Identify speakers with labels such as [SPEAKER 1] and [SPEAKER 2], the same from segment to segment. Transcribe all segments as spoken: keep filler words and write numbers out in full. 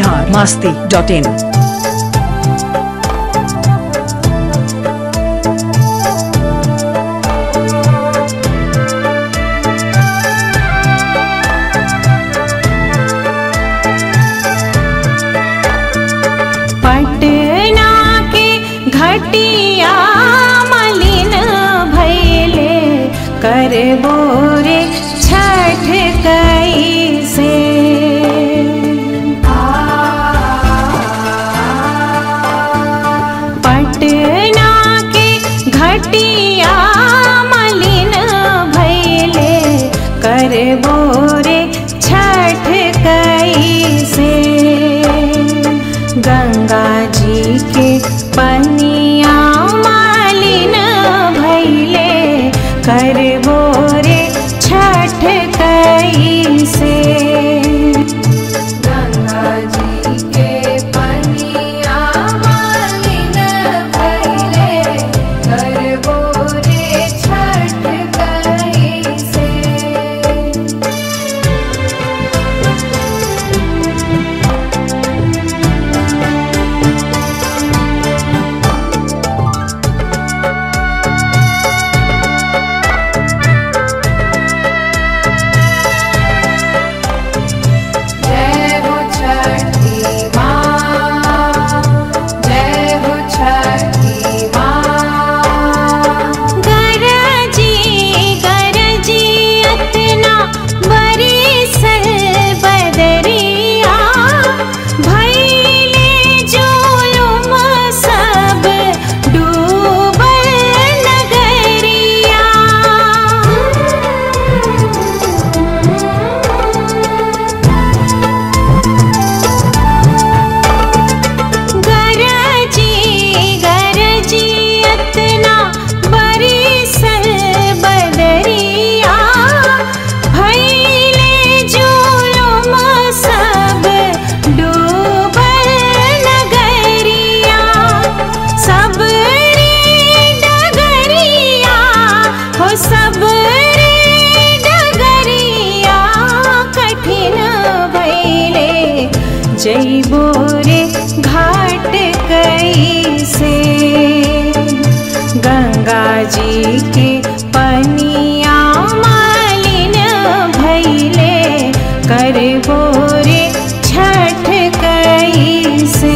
[SPEAKER 1] Bihar Masti dot in.
[SPEAKER 2] Patna के घटिया मलिन भैले करबो रे छठ कैसे। पटना के घटिया मलिन भैले करबो रे छठ कैसे। गंगा जी के पनिया मलिन भैले करबो रे छठ कैसे। गंगा जी के पनिया मलिन भैले करबो रे छठ कैसे। जइबो रे घाट कैसे। गंगा जी के पनिया मलिन भैले करबो रे छठ कैसे।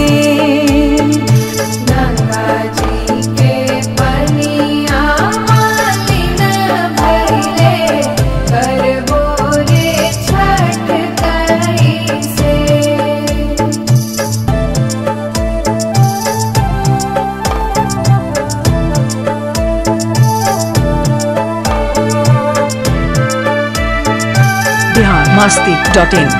[SPEAKER 2] गंगा जी के पनिया मलिन भैले करबो रे छठ कैसे।
[SPEAKER 1] Bihar Masti dot in.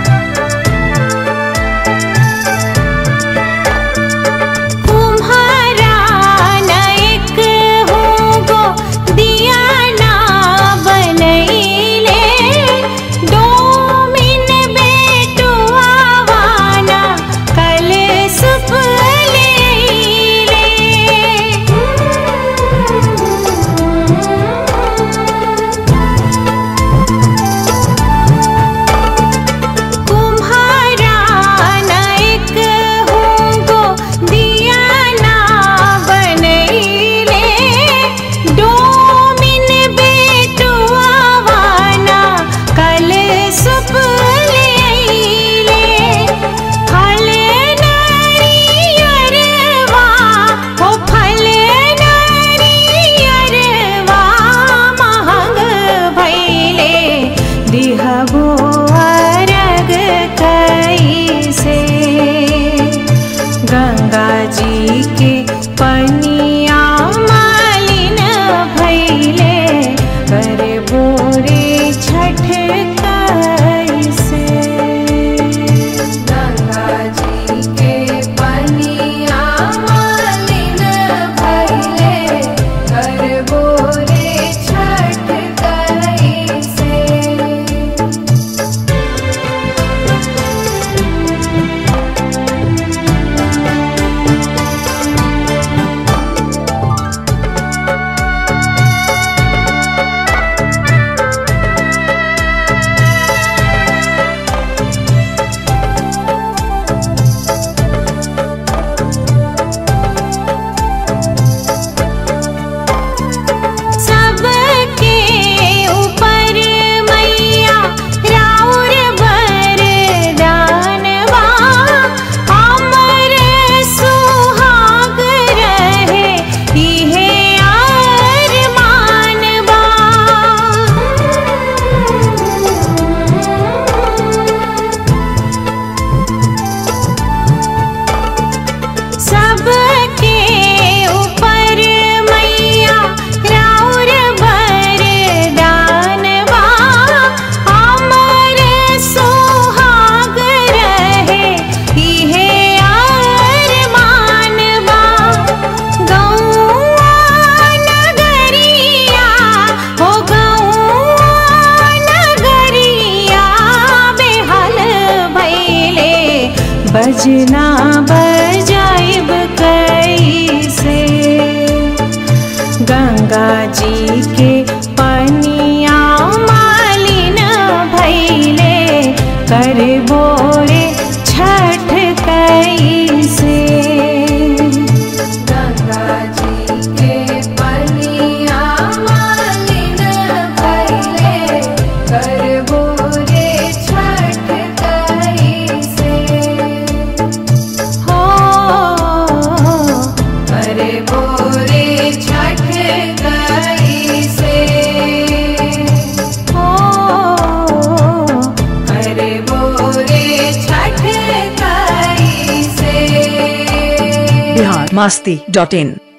[SPEAKER 2] बजना बजाइब कैसे। गंगा जी के पनिया मालिन भैले करबो रे छठ कैसे। गंगा जी के पनिया मालिन भैले करबो रे छठ कैसे। हो करबो रे छठ कैसे। हो करबो रे छठ कैसे।
[SPEAKER 1] बिहार मस्ती डॉट इन।